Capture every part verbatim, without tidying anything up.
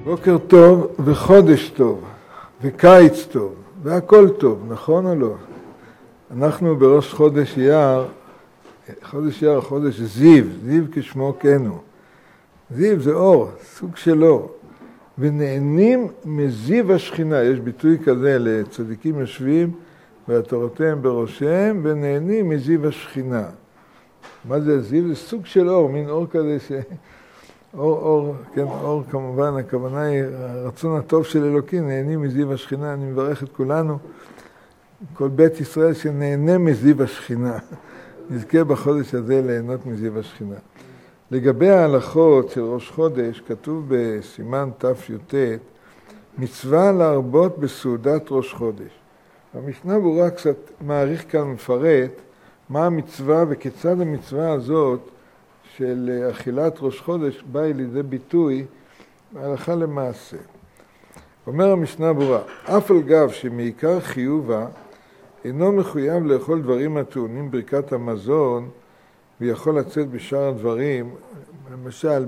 בוקר טוב וחודש טוב וקיץ טוב והכל טוב, נכון או לא? אנחנו בראש חודש אייר, חודש אייר, חודש זיו, זיו כשמו כן הוא. זיו זה אור, סוג של אור. ונהנים מזיו השכינה, יש ביטוי כזה לצדיקים יושבים והתורותיהם בראשיהם ונהנים מזיו השכינה. מה זה זיו? זה סוג של אור, מין אור כזה ש... אור, אור, כן, אור כמובן, הכוונה היא הרצון הטוב של אלוקים, נהנים מזיו השכינה, אני מברך את כולנו, כל בית ישראל שנהנה מזיו השכינה, נזכה בחודש הזה ליהנות מזיו השכינה. לגבי ההלכות של ראש חודש, כתוב בסימן ת"י"ט, מצווה להרבות בסעודת ראש חודש. המשנה ברורה קצת מעריך כאן מפרט מה המצווה וכיצד המצווה הזאת של אכילת ראש חודש באה לידי ביטוי הלכה למעשה. אומר המשנה ברורה, אף על גב שמעיקר חיובה אינו מחויב לאכול דברים הטעונים ברכת המזון ויכול לצאת בשאר הדברים, למשל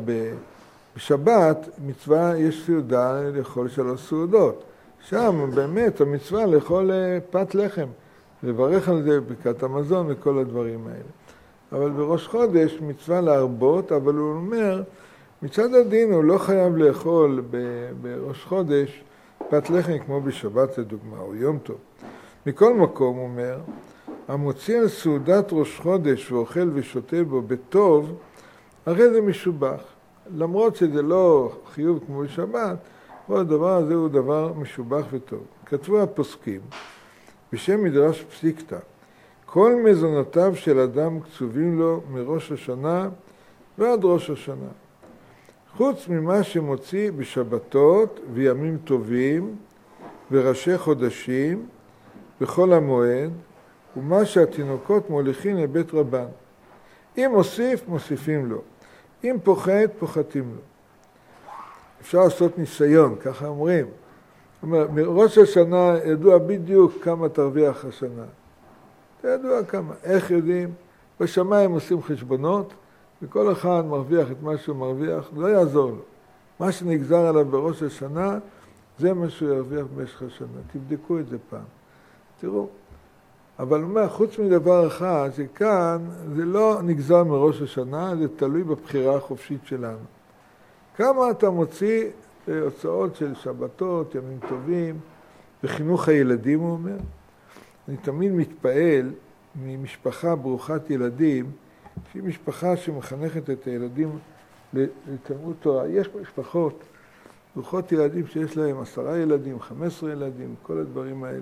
בשבת מצווה יש סעודה לאכול שלוש סעודות, שם באמת המצווה לאכול פת לחם, לברך על זה ברכת המזון וכל הדברים האלה. אבל בראש חודש מצווה להרבות, אבל הוא אומר, מצד הדין הוא לא חייב לאכול בראש חודש פת לחם כמו בשבת לדוגמה, או יום טוב. מכל מקום הוא אומר, המוציא על סעודת ראש חודש ואוכל ושותה בו בטוב, הרי זה משובח. למרות שזה לא חיוב כמו בשבת, אבל הדבר הזה הוא דבר משובח וטוב. כתבו הפוסקים, בשם מדרש פסיקתא, כל מזונותיו של אדם קצובים לו מראש השנה ועד ראש השנה. חוץ ממה שמוציא בשבתות וימים טובים וראשי חודשים בכל המועד, ומה שהתינוקות מוליכים לבית רבן. אם מוסיף, מוסיפים לו. אם פוחת, פוחתים לו. אפשר לעשות ניסיון, ככה אומרים. אומר, מראש השנה ידוע בדיוק כמה תרוויח השנה. זה ידוע כמה. איך יודעים? בשמיים עושים חשבונות, וכל אחד מרוויח את מה שהוא מרוויח, לא יעזור לו. מה שנגזר עליו בראש השנה, זה מה שהוא ירוויח במשך השנה. תבדקו את זה פעם. תראו. אבל אומר, חוץ מדבר אחד, שכאן זה לא נגזר מראש השנה, זה תלוי בבחירה החופשית שלנו. כמה אתה מוציא הוצאות של שבתות, ימים טובים, בחינוך הילדים, הוא אומר. אני תמיד מתפעל ממשפחה ברוכת ילדים, שהיא משפחה שמחנכת את הילדים לתלמוד תורה. יש משפחות ברוכות ילדים שיש להם עשרה ילדים, חמש עשרה ילדים, כל הדברים האלה.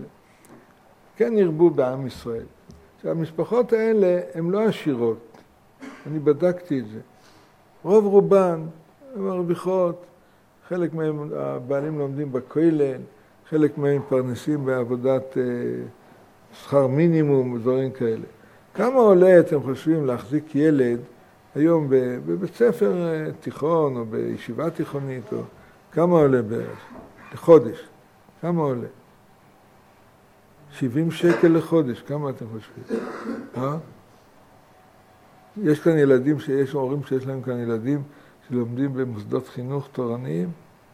כן ירבו בעם ישראל. שהמשפחות האלה הן לא עשירות. אני בדקתי את זה. רוב רובן הן מרוויחות, חלק מהם הבעלים לומדים בכולל, חלק מהם פרנסים בעבודת אה, שכר מינימום ודברים כאלה. כמה עולה אתם חושבים להחזיק ילד היום בבית ספר תיכון או בישיבה תיכונית, או כמה עולה בערך? לחודש. כמה עולה? שבעים שקל לחודש, כמה אתם חושבים? אה? יש כאן ילדים, יש הורים שיש להם כאן ילדים שלומדים במוסדות חינוך תורניים?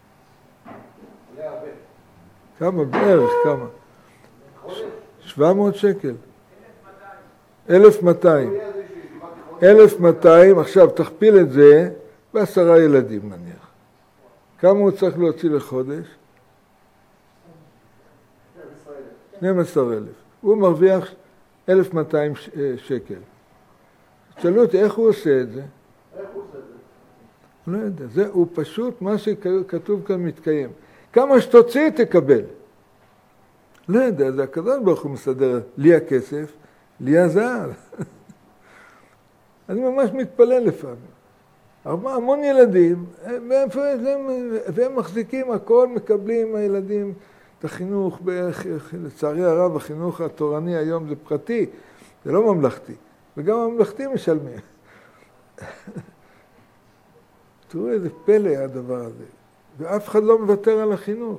כמה? בערך, כמה? שבע מאות שקל. אלף מאתיים. אלף מאתיים, עכשיו תכפיל את זה בעשרה ילדים נניח. כמה הוא צריך להוציא לחודש? שנים עשר אלף. הוא מרוויח אלף מאתיים שקל. שאלו אותי, איך הוא עושה את זה? איך הוא עושה את זה? לא יודע, זה הוא פשוט מה שכתוב כאן מתקיים. כמה שתוציא תקבל. לא יודע, זה הקדוש ברוך הוא מסדר, לי הכסף, לי הזהב. אני ממש מתפלל לפעמים. המון ילדים, והם מחזיקים הכל, מקבלים הילדים את החינוך, לצערי הרב, החינוך התורני היום זה פרטי, זה לא ממלכתי, וגם הממלכתי משלמים. תראו איזה פלא הדבר הזה, ואף אחד לא מוותר על החינוך.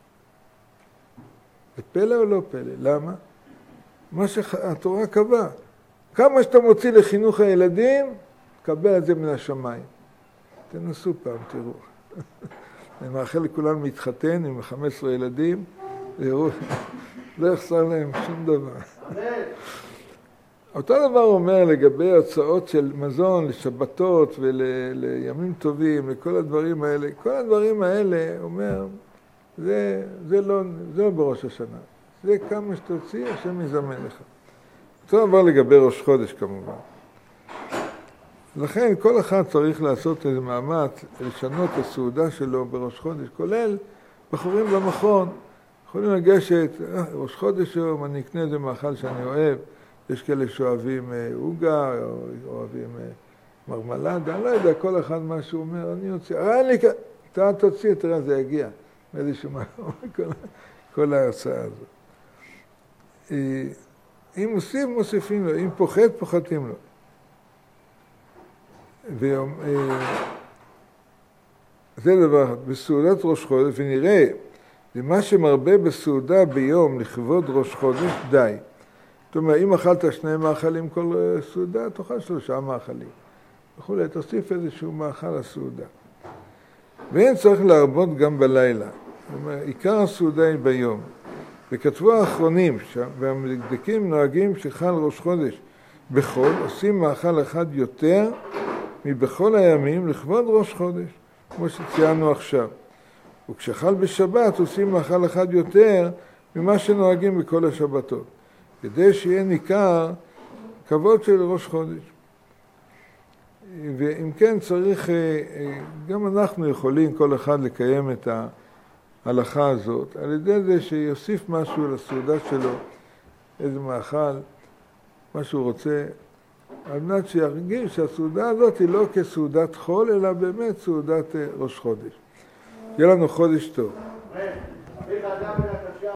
זה פלא או לא פלא? למה? מה שהתורה קבעה. כמה שאתה מוציא לחינוך הילדים, קבל את זה מן השמיים. תנסו פעם, תראו. אני מאחל לכולם להתחתן עם חמישה עשר ילדים, לא יחסר להם שום דבר. אותו דבר אומר לגבי הוצאות של מזון לשבתות ולימים טובים, לכל הדברים האלה. כל הדברים האלה, אומר, זה, זה, לא, זה לא בראש השנה. זה כמה שתוציא, השם יזמן לך. אותו דבר לגבי ראש חודש כמובן. לכן כל אחד צריך לעשות איזה מאמץ לשנות את הסעודה שלו בראש חודש, כולל בחורים במכון. יכולים לגשת, אה, ראש חודש היום, אני אקנה איזה מאכל שאני אוהב. יש כאלה שאוהבים עוגה, או אוהבים מרמלדה, אני לא יודע, כל אחד מה שהוא אומר, אני יוצא, אה, לי, אתה תוציא, תראה, זה יגיע. מאיזשהו מה, כל, כל ההרצאה הזאת. אם מוסיף, מוסיפים לו, אם פוחת, פוחתים לו. ויום, זה דבר, בסעודת ראש חודש, ונראה, למה שמרבה בסעודה ביום לכבוד ראש חודש, די. זאת אומרת, אם אכלת שני מאכלים כל סעודה, תאכל שלושה מאכלים. וכולי, תוסיף איזשהו מאכל לסעודה. ואין צריך להרבות גם בלילה. זאת אומרת, עיקר הסעודה היא ביום. וכתבו האחרונים, והמדקדקים נוהגים שחל ראש חודש בחול, עושים מאכל אחד יותר מבכל הימים לכבוד ראש חודש, כמו שציינו עכשיו. וכשחל בשבת עושים מאכל אחד יותר ממה שנוהגים בכל השבתות. כדי שיהיה ניכר כבוד של ראש חודש. ואם כן צריך, גם אנחנו יכולים כל אחד לקיים את ההלכה הזאת, על ידי זה שיוסיף משהו לסעודה שלו, איזה מאכל, מה שהוא רוצה, על מנת שירגיש שהסעודה הזאת היא לא כסעודת חול, אלא באמת סעודת ראש חודש. יהיה לנו חודש טוב.